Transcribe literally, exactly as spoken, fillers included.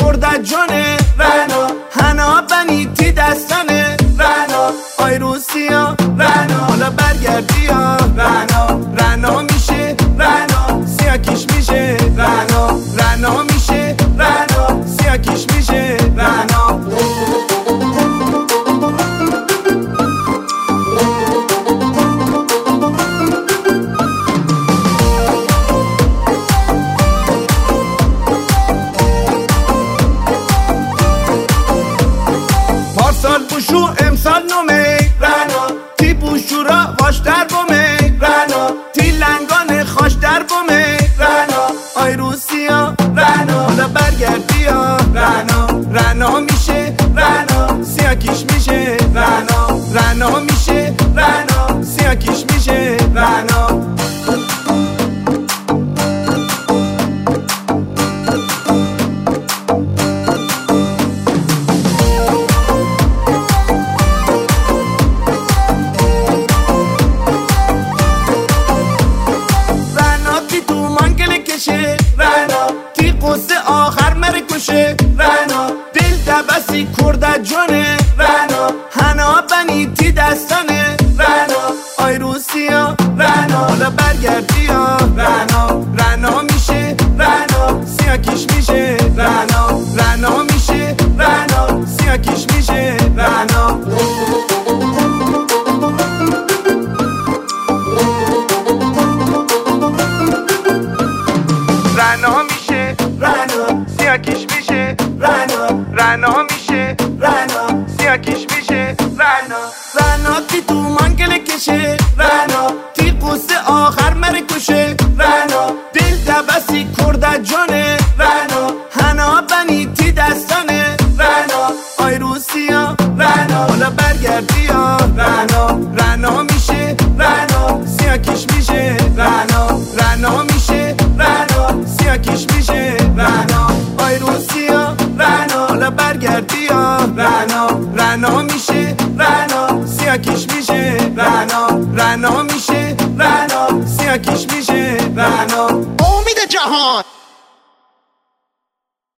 کرده جانه رنا هنا بنیتی دستانه رنا آی روسیا رنا حالا برگردی یا رنا رنا میشه رنا سیاکیش میشه رنا رنا میشه رنا سیاکیش میشه رنا پارسال بوشو امسال نومه رنا تی بوشو را واش در بومه رنا تی لنگان خاش در بومه رنا آی روسیا رنا حالا برگردی یا رنا رنا میشه رنا سیاکیش میشه رنا رنا میشه رنا سیاکیش میشه رنا رنا تی قصه آخر مره کشه رنا دل دبسی کرده جانه رنا هنا بنیتی دستانه رنا آی روسیا رنا حالا برگردی یا رنا رنا میشه رنا سیاکیش میشه رنا رنا میشه رنا سیاکیش میشه رنا رنا میشه رنا سیاکیش میشه رنا رنا میشه رنا سیاکیش میشه رنا رنا تی تو منگل کشه رنا تی قصه آخر مره کشه رنا دل دبسی کرده جانه رنا هنا بنیتی دستانه رنا آی روسیا رنا حالا برگردی یا رنا رنا میشه رنا سیاکیش میشه رنا رنا میشه رنا سیاکیش میشه رنا آی روسیا رنا حالا برگردی یا رنا رنا میشه رنا سیاکیش میشه رنا رنا میشه رنا سیاکیش میشه رنا امید جهان.